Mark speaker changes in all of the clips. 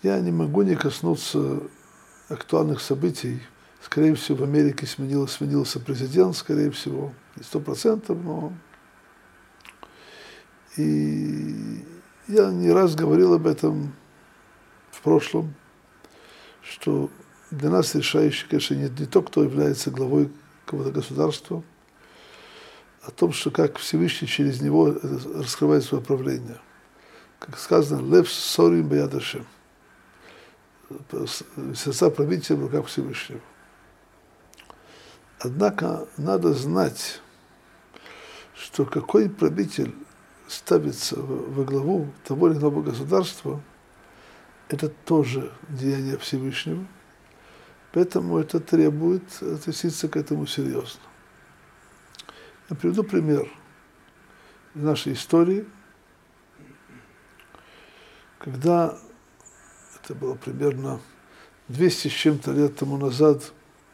Speaker 1: Я не могу не коснуться актуальных событий. Скорее всего, в Америке сменился президент, скорее всего, не 100%, но... И я не раз говорил об этом в прошлом, что для нас решающий, конечно, не то, кто является главой какого-то государства, а о том, что как Всевышний через него раскрывает свое правление. Как сказано, «Лев сорим бияд Ашем». Сердца правителя в руках Всевышнего. Однако надо знать, что какой правитель ставится во главу того или иного государства, это тоже деяние Всевышнего, поэтому это требует относиться к этому серьезно. Я приведу пример из нашей истории, когда это было примерно 200 с чем-то лет тому назад,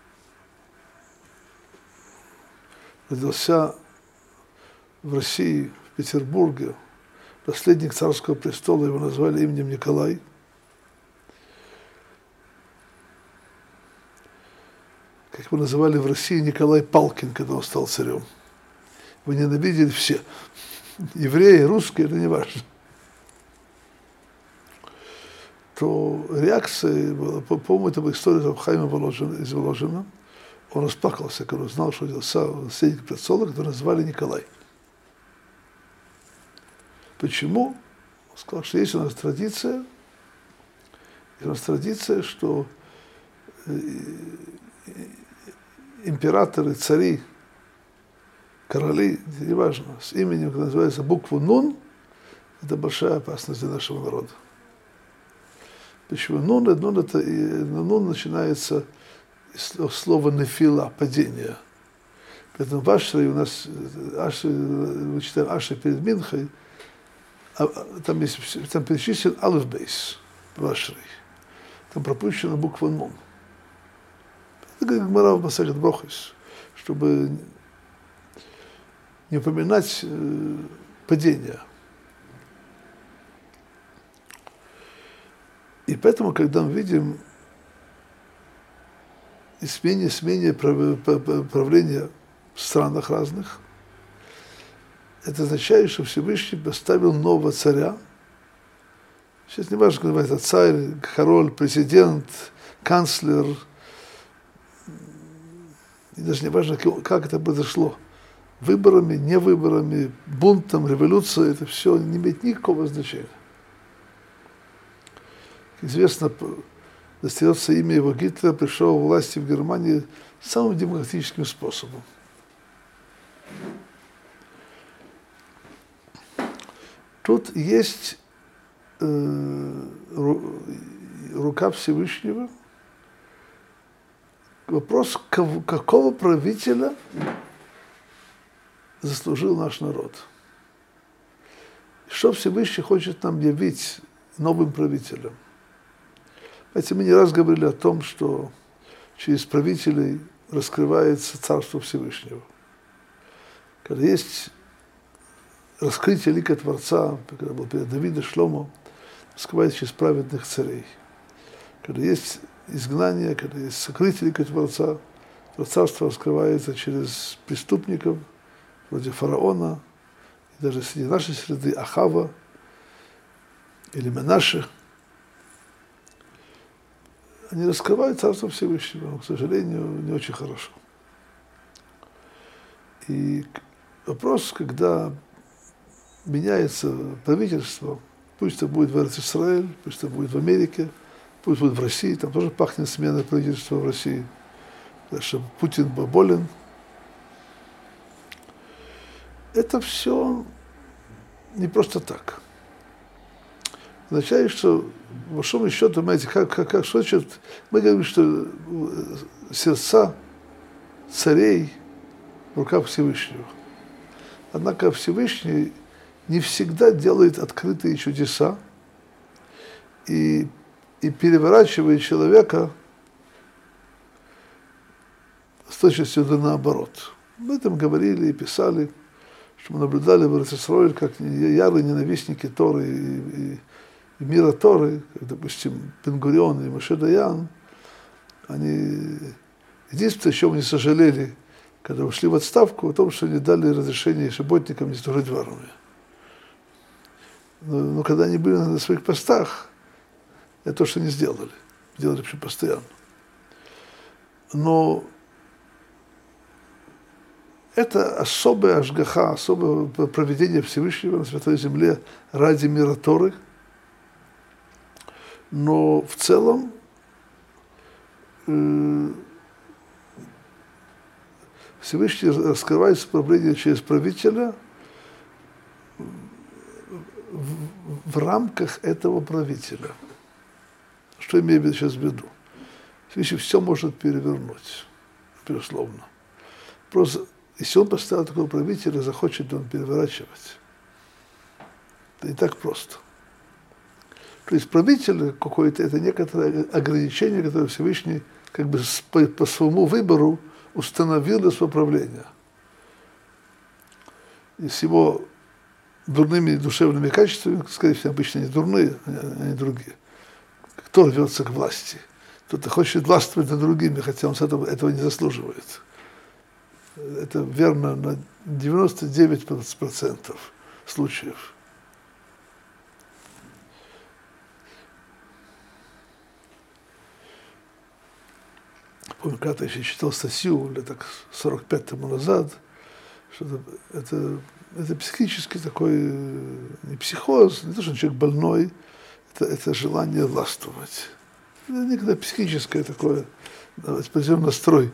Speaker 1: родился в России, в Петербурге, наследник царского престола, его назвали именем Николай. Как его называли в России, Николай Палкин, когда он стал царем. Его ненавидели все. Евреи, русские, это не важно. То реакция была, по-моему, это была история Хайма из Воложина. Он расплакался, когда узнал, что родился наследник престола, которого назвали Николай. Почему? Он сказал, что есть у нас традиция, что императоры, цари, короли, неважно, с именем, которое называется букву Нун, это большая опасность для нашего народа. Почему? Нун начинается из слова нефила, падение. Поэтому в Ашре у нас, мы читаем Ашре перед Минхой, там перечислен Алеф Бейс в Ашре. Там пропущена буква Нун. Это как Гмара в Масехет Брохос, чтобы не упоминать падение. И поэтому, когда мы видим смене правления в странах разных, это означает, что Всевышний поставил нового царя. Сейчас не важно, как называется, царь, король, президент, канцлер. И даже не важно, как это произошло. Выборами, не выборами, бунтом, революцией, это все не имеет никакого значения. Известно, достается имя его Гитлер, пришел к власти в Германии самым демократическим способом. Тут есть рука Всевышнего. Вопрос, какого правителя заслужил наш народ? Что Всевышний хочет нам явить новым правителям? Знаете, мы не раз говорили о том, что через правителей раскрывается Царство Всевышнего. Когда есть раскрытие лика Творца, когда был перед Давида Шломо, раскрывается через праведных царей. Когда есть изгнание, когда есть сокрытие лика Творца, то Царство раскрывается через преступников, вроде фараона, и даже среди нашей среды Ахава или Менаше. Они раскрывают Царство Всевышнего, но, к сожалению, не очень хорошо. И вопрос, когда меняется правительство, пусть это будет в Эрец-Исраэль, пусть это будет в Америке, пусть будет в России, там тоже пахнет сменой правительства в России, потому что Путин болен. Это все не просто так. Означает, что, по большому счету, понимаете, как что значит, мы говорим, что сердца царей в руках Всевышнего. Однако Всевышний не всегда делает открытые чудеса и переворачивает человека с точностью до наоборот. Об этом говорили и писали, что мы наблюдали в Эрец-Исраэль, как ярые ненавистники Торы и мира Торы, как, допустим, Бен-Гурион и Моше Даян, они единственное, о чем они сожалели, когда ушли в отставку, о том, что они дали разрешение работникам не служить в армии. Но когда они были на своих постах, это то, что они сделали. Делали вообще постоянно. Но это особая ашгаха, особое проведение Всевышнего на Святой Земле ради мира Торы. Но в целом Всевышний раскрывает управление через правителя в рамках этого правителя. Что имею сейчас в виду? Всевышний все может перевернуть, безусловно. Просто если он поставил такого правителя, захочет он переворачивать. Это не так просто. То есть правитель какой-то, это некоторое ограничение, которое Всевышний как бы по своему выбору установил для своего правления. И с его дурными душевными качествами, скорее всего, обычно не дурные, а не другие. Кто рвется к власти? Кто-то хочет властвовать над другими, хотя он этого не заслуживает. Это верно на 99% случаев. Помню, когда я еще читал статью, лет так 45 тому назад, что это психический такой, не психоз, не то, что человек больной, это желание властвовать. Это некогда психическое такое, определенный настрой.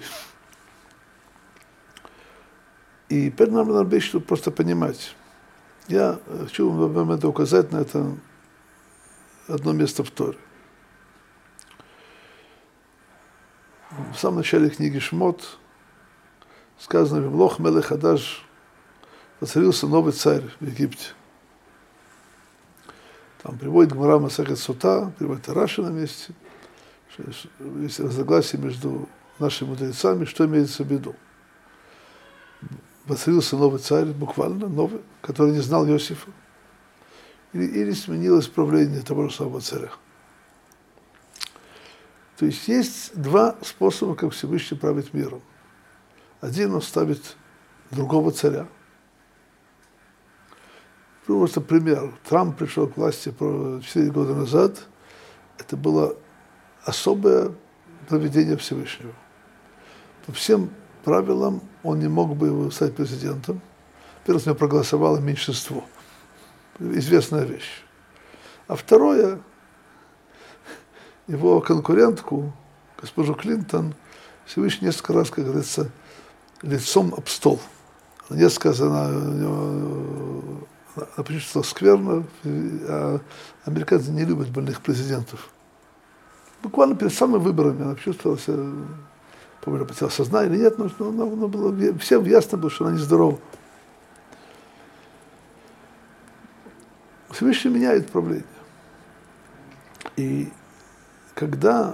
Speaker 1: И теперь нам надо вещь, чтобы просто понимать. Я хочу вам это указать на это одно место в Торе. В самом начале книги Шмот сказано: «Вимлох мелех хадаш», воцарился новый царь в Египте. Там приводит Гмара Масехет Сута, приводит Раши на месте, что есть разногласие между нашими мудрецами, что имеется в виду. Воцарился новый царь, буквально новый, который не знал Иосифа, или сменилось правление того же самого царя. То есть два способа, как Всевышний правит миром. Один, он ставит другого царя. Просто пример. Трамп пришел к власти 4 года назад. Это было особое проведение Всевышнего. По всем правилам он не мог бы стать президентом. Во-первых, у него проголосовало меньшинство. Известная вещь. А второе, его конкурентку, госпожу Клинтон, Всевышний несколько раз, как говорится, лицом об стол. Несколько раз она почувствовала скверно, а американцы не любят больных президентов. Буквально перед самыми выборами она почувствовала себя, помню, потеряла сознание или нет, но она было, всем ясно было, что она нездорова. Всевышний меняет правление. И когда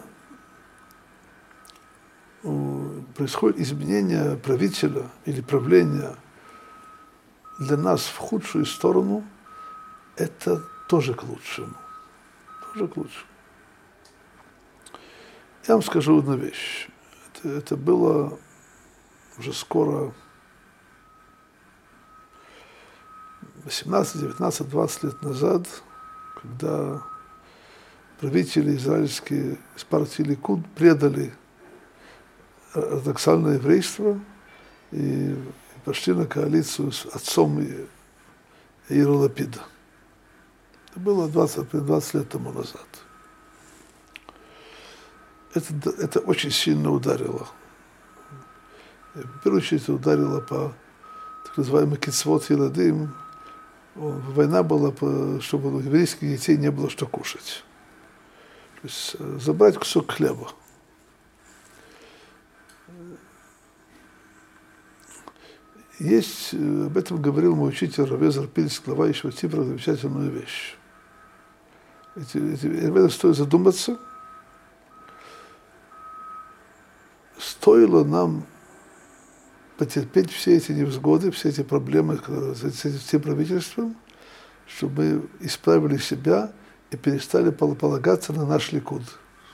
Speaker 1: происходит изменение правителя или правления для нас в худшую сторону, это тоже к лучшему. Тоже к лучшему. Я вам скажу одну вещь. Это было уже скоро 18, 19, 20 лет назад, когда правители израильские из партии Ликуд предали ортодоксальное еврейство и пошли на коалицию с отцом Яира Лапида. Это было 20 лет тому назад. Это очень сильно ударило. В первую очередь ударило по так называемым кицвот еладим. Война была, чтобы у еврейских детей не было что кушать. То есть забрать кусок хлеба. Есть, об этом говорил мой учитель Равезер Пильс, глава Ешива Тибра, замечательную вещь. Об этом стоит задуматься. Стоило нам потерпеть все эти невзгоды, все эти проблемы с этим правительством, чтобы мы исправили себя и перестали полагаться на наш ликуд.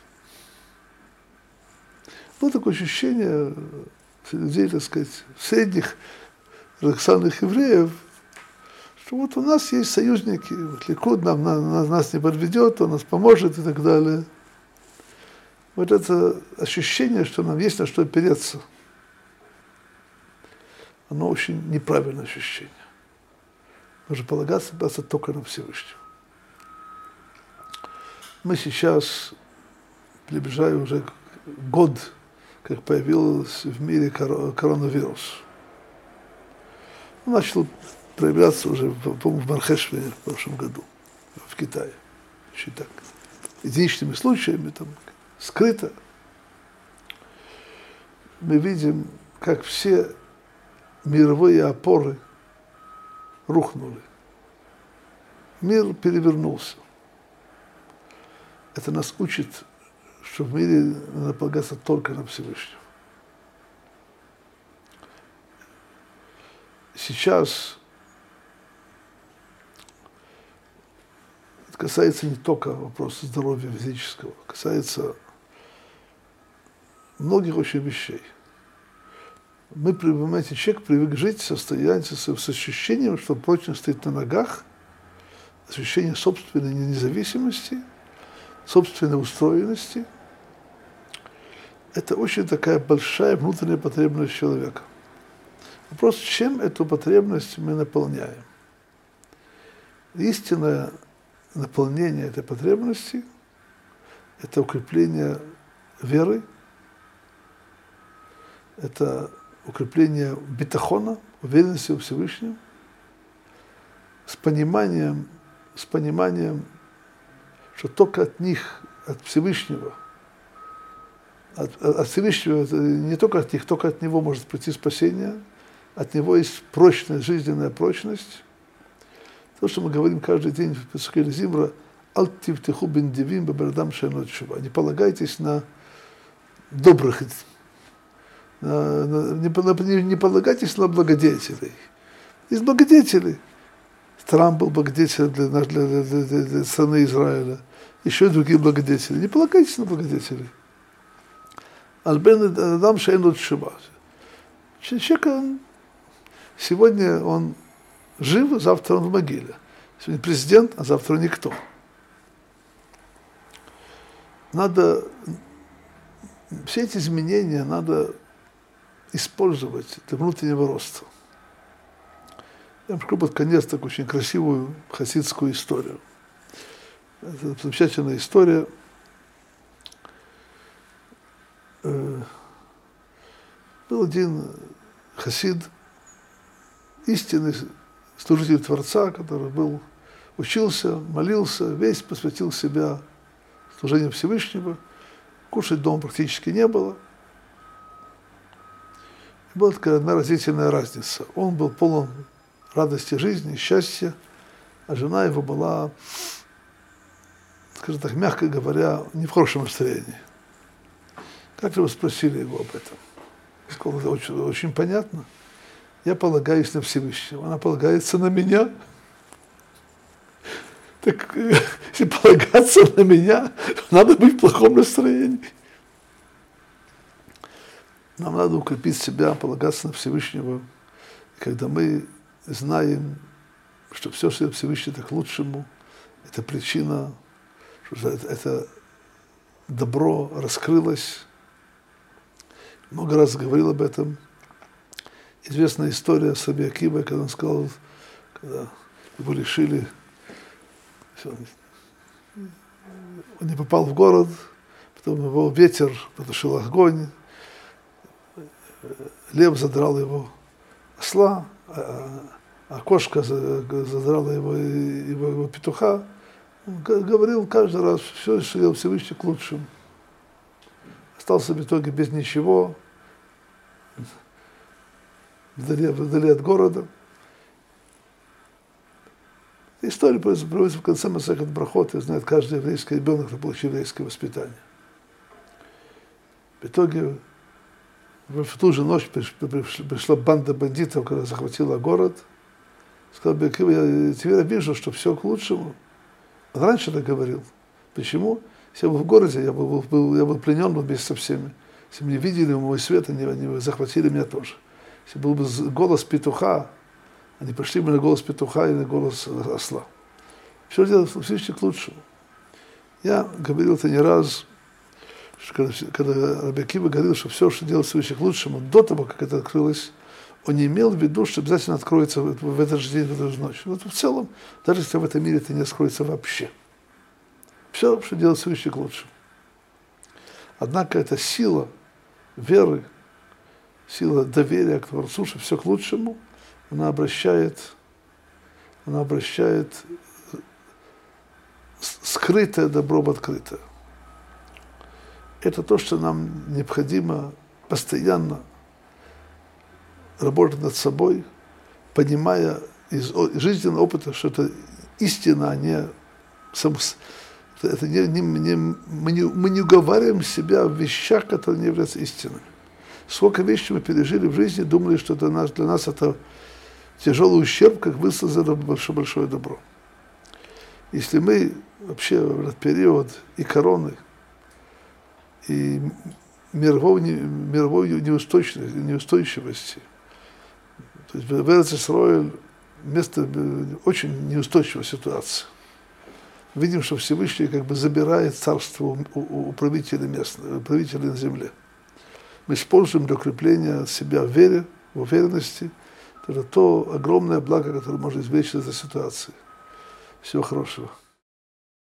Speaker 1: Было такое ощущение людей, так сказать, средних ортодоксальных евреев, что вот у нас есть союзники, вот ликуд нас не подведет, он нас поможет и так далее. Вот это ощущение, что нам есть на что опереться, оно очень неправильное ощущение. Нужно полагаться только на Всевышнего. Мы сейчас приближаем уже год, как появился в мире коронавирус. Он начал проявляться уже, по-моему, в Мархешвине в прошлом году, в Китае. Еще так, единичными случаями, там, скрыто. Мы видим, как все мировые опоры рухнули. Мир перевернулся. Это нас учит, что в мире надо полагаться только на Всевышнего. Сейчас это касается не только вопроса здоровья физического, касается многих очень вещей. Мы, понимаете, человек привык жить в состоянии, с ощущением, что он прочно стоит на ногах, ощущение собственной независимости, собственной устроенности. Это очень такая большая внутренняя потребность человека. Вопрос, чем эту потребность мы наполняем? Истинное наполнение этой потребности – это укрепление веры, это укрепление битахона, уверенности во Всевышнем, с пониманием, что только от них, от Всевышнего, от Всевышнего, не только от них, только от Него может прийти спасение, от Него есть прочность, жизненная прочность. То, что мы говорим каждый день в Песухе Зимра, «Аль-тивтиху бен дивим бабардам шайнот шува». Не полагайтесь на добрых, не полагайтесь на благодетелей. Есть благодетели. Трамп был благодетелем для страны Израиля. Еще и другие благодетели. Не полагайтесь на благодетелей. Аль-бен адам шайнот шува. Человек, сегодня он жив, завтра он в могиле. Сегодня президент, а завтра никто. Надо, все эти изменения надо использовать для внутреннего роста. Я вам расскажу под конец такую очень красивую хасидскую историю. Это замечательная история. Был один хасид, истинный служитель Творца, который учился, молился, весь посвятил себя служению Всевышнего, кушать дома практически не было. И была такая одна разительная разница. Он был полон радости жизни, счастья, а жена его была, скажем так, мягко говоря, не в хорошем настроении. Как-то вы спросили его об этом. Он сказал, это очень, очень понятно. Я полагаюсь на Всевышнего, она полагается на меня. Так если полагаться на меня, надо быть в плохом настроении. Нам надо укрепить себя, полагаться на Всевышнего. И когда мы знаем, что все, что Всевышний, это к лучшему, это причина, что это добро раскрылось. Много раз говорил об этом. Известная история с Раби Акивой, когда он сказал, когда его лишили, он не попал в город, потом его ветер потушил огонь, лев задрал его осла, а кошка задрала его петуха. Он говорил каждый раз, все, что делал Всевышний, к лучшему. Остался в итоге без ничего, вдали от города. История приводится в конце Масехет Брахот, и знает каждый еврейский ребенок, кто получил еврейское воспитание. В итоге в ту же ночь пришла банда бандитов, которая захватила город. Сказал Бекива, я теперь вижу, что все к лучшему. Он раньше так говорил. Почему? Если я был в городе, я был пленен вместе со всеми. Если меня видели мой свет, они захватили меня тоже. Если был бы голос петуха, они пошли бы на голос петуха и на голос осла. Все делает Всевышний к лучшему. Я говорил это не раз, что когда Раби Акива говорил, что все, что делает Всевышний к лучшему, до того, как это открылось, он не имел в виду, что обязательно откроется в этот же день, в эту же ночь. Но в целом, даже если в этом мире это не откроется вообще. Все, что делает Всевышний к лучшему. Однако эта сила веры, сила доверия к Творцу, что все к лучшему, она обращает скрытое добро в открытое. Это то, что нам необходимо постоянно работать над собой, понимая из жизненного опыта, что это истина, а не мы не уговариваем себя в вещах, которые не являются истинными. Сколько вещей мы пережили в жизни, думали, что для нас это тяжелый ущерб, как высказано большое добро. Если мы вообще в этот период и короны, и мировой неустойчивости, то есть в Эрец-Исроэль место очень неустойчивой ситуации. Видим, что Всевышний как бы забирает царство у правителей местных, правителей на земле. Мы используем для укрепления себя в вере, в уверенности. Это то огромное благо, которое можно извлечь из этой ситуации. Всего хорошего.